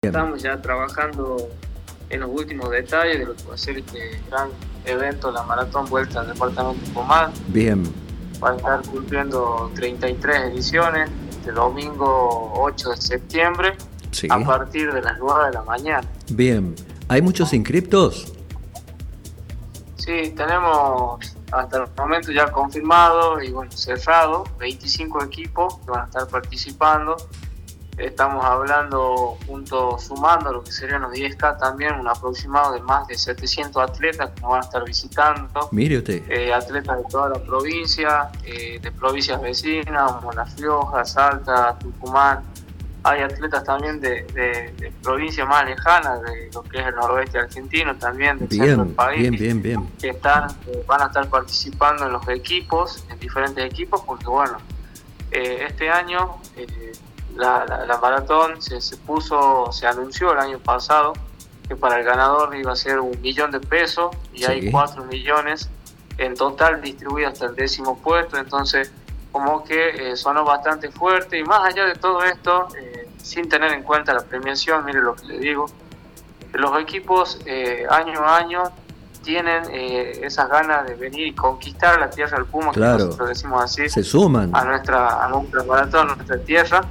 Bien, Estamos ya trabajando en los últimos detalles de lo que va a ser este gran evento, la Maratón Vuelta al Departamento de Pomar. bien, Va a estar cumpliendo 33 ediciones este domingo 8 de septiembre sí, a partir de las 9 de la mañana. bien. ¿Hay muchos inscriptos? Sí, tenemos hasta el momento ya confirmado y bueno, cerrado 25 equipos que van a estar participando. Estamos hablando, sumando lo que serían los 10K también, un aproximado de más de 700 atletas que nos van a estar visitando. Mire usted. Atletas de toda la provincia, de provincias vecinas, como La Rioja, Salta, Tucumán. Hay atletas también de provincias más lejanas, de lo que es el noroeste argentino, también del centro del Bien, país, bien. que van a estar participando en los equipos, en diferentes equipos, porque bueno, este año la maratón se anunció el año pasado que para el ganador iba a ser 1 millón de pesos y Sí. hay 4 millones en total distribuidos hasta el 10º puesto, entonces como que sonó bastante fuerte. Y más allá de todo esto, sin tener en cuenta la premiación, mire lo que le digo, los equipos año a año tienen esas ganas de venir y conquistar la tierra del Puma, Claro. que nosotros decimos así, Se suman. a nuestra maratón, a nuestra tierra.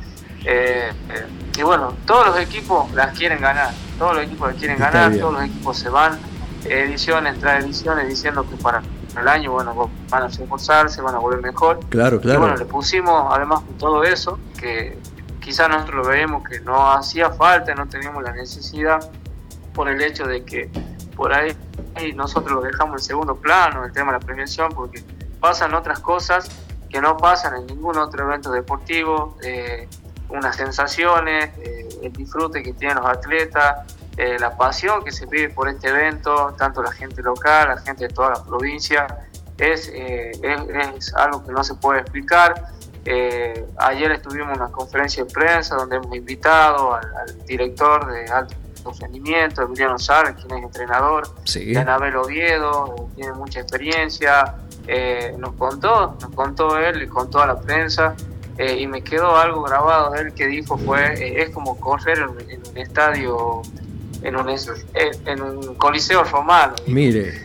Y bueno, todos los equipos las quieren ganar, todos los equipos las quieren Está ganar, bien. todos los equipos se van ediciones tras ediciones diciendo que para el año bueno, van a reforzarse, van a volver mejor. Claro. Y bueno, le pusimos además con todo eso, que quizás nosotros lo veíamos que no hacía falta, no teníamos la necesidad, por el hecho de que por ahí nosotros lo dejamos en segundo plano, el tema de la premiación, porque pasan otras cosas que no pasan en ningún otro evento deportivo, unas sensaciones, el disfrute que tienen los atletas, la pasión que se vive por este evento, tanto la gente local, la gente de toda la provincia, es algo que no se puede explicar. Ayer estuvimos en una conferencia de prensa donde hemos invitado al director de alto rendimiento, Emiliano Sara, quien es entrenador, Sí. de Anabel Oviedo, tiene mucha experiencia. Nos contó él, le contó a la prensa, y me quedó algo grabado de él que dijo fue, es como correr en un estadio, en un coliseo romano. Mire.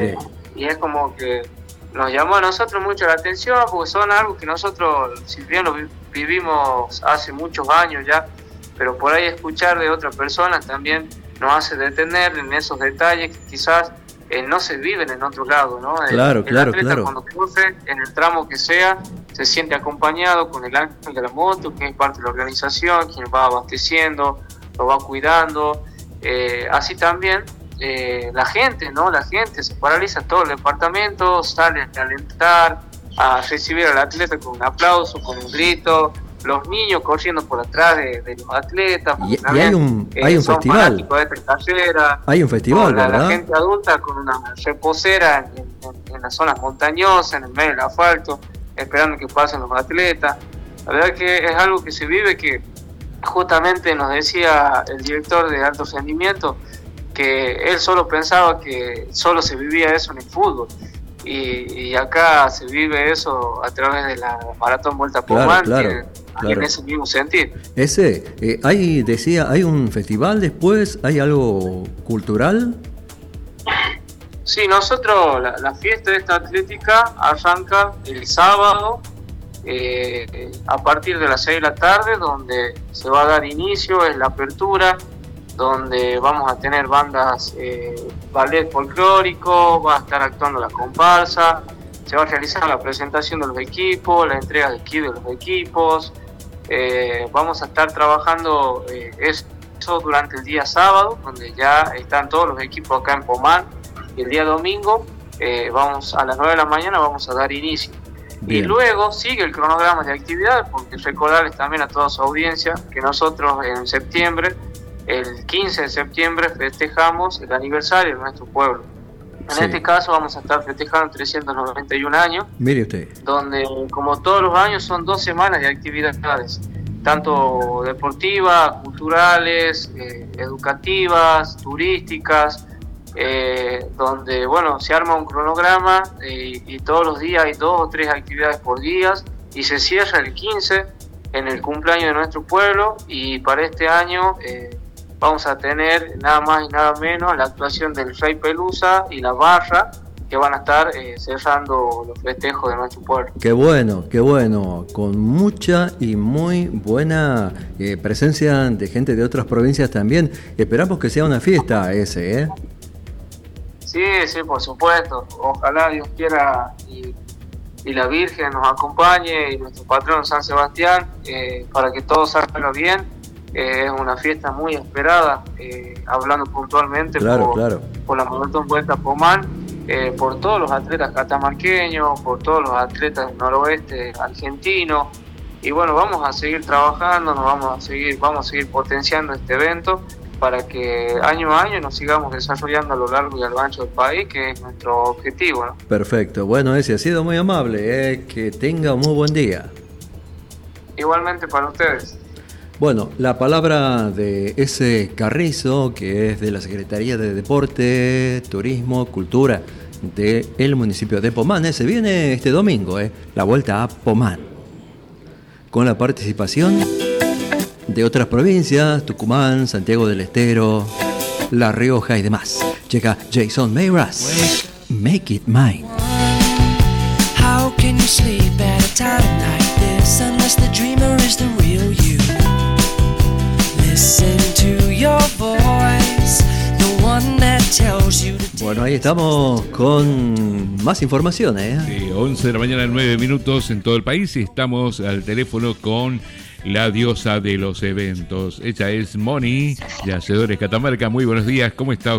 Y es como que nos llamó a nosotros mucho la atención, porque son algo que nosotros, si bien lo vivimos hace muchos años ya, pero por ahí escuchar de otras personas también nos hace detener en esos detalles que quizás no se viven en otro lado, ¿no? Claro. El atleta cuando corre, en el tramo que sea, se siente acompañado con el ángel de la moto, que es parte de la organización, quien va abasteciendo, lo va cuidando. Así también la gente, ¿no? La gente se paraliza todo el departamento, sale a alentar, a recibir al atleta con un aplauso, con un grito, los niños corriendo por atrás de los atletas. Y también, hay un son festival. fanáticos de esta carrera. Hay un festival, La ¿verdad? gente adulta con una reposera en las zonas montañosas, en el medio del asfalto, esperando que pasen los atletas. La verdad que es algo que se vive, que justamente nos decía el director de alto rendimiento que él solo pensaba que solo se vivía eso en el fútbol, y acá se vive eso a través de la Maratón Vuelta a Pomar, Claro. en ese mismo sentido. ¿Hay un festival después? ¿Hay algo cultural? Sí, nosotros, la fiesta de esta atlética arranca el sábado a partir de las 6 de la tarde, donde se va a dar inicio, es la apertura, donde vamos a tener bandas, ballet folclórico, va a estar actuando la comparsa, se va a realizar la presentación de los equipos, la entrega de kit de los equipos. Vamos a estar trabajando eso durante el día sábado, donde ya están todos los equipos acá en Pomar, y el día domingo a las 9 de la mañana vamos a dar inicio. Bien. Y luego sigue el cronograma de actividades, porque recordarles también a toda su audiencia que nosotros en septiembre, el 15 de septiembre, festejamos el aniversario de nuestro pueblo. En Sí. este caso vamos a estar festejando 391 años, Mire usted. donde como todos los años son 2 semanas de actividades, tanto deportivas, culturales, educativas, turísticas, donde bueno, se arma un cronograma y todos los días hay 2 o 3 actividades por día, y se cierra el 15 en el cumpleaños de nuestro pueblo. Y para este año vamos a tener nada más y nada menos la actuación del Rey Pelusa y la Barra, que van a estar cerrando los festejos de nuestro pueblo. Qué bueno, con mucha y muy buena presencia de gente de otras provincias también. Esperamos que sea una fiesta ese, ¿eh? Sí, por supuesto. Ojalá Dios quiera y la Virgen nos acompañe y nuestro patrón San Sebastián para que todo salga bien. Es una fiesta muy esperada, hablando puntualmente por la Maratón Vuelta a Pomán. Por todos los atletas catamarqueños, por todos los atletas del noroeste argentino, y bueno, vamos a seguir trabajando, vamos a seguir potenciando este evento para que año a año nos sigamos desarrollando a lo largo y a lo ancho del país, que es nuestro objetivo, ¿no? Perfecto, bueno, ese ha sido muy amable, que tenga un muy buen día. Igualmente para ustedes. Bueno, la palabra de ese Carrizo, que es de la Secretaría de Deporte, Turismo, Cultura del municipio de Pomán. Se viene este domingo, la Vuelta a Pomán, con la participación de otras provincias, Tucumán, Santiago del Estero, La Rioja y demás. Llega Jason Mraz, Make It Mine. How can you sleep at a time like this unless the dreamer is the real you? Listen to your voice, the one that tells you to. Bueno, ahí estamos con más informaciones. Sí, 11 de la mañana, 9 minutos en todo el país, y estamos al teléfono con la diosa de los eventos. Ella es Moni, de Hacedores Catamarca. Muy buenos días, ¿cómo está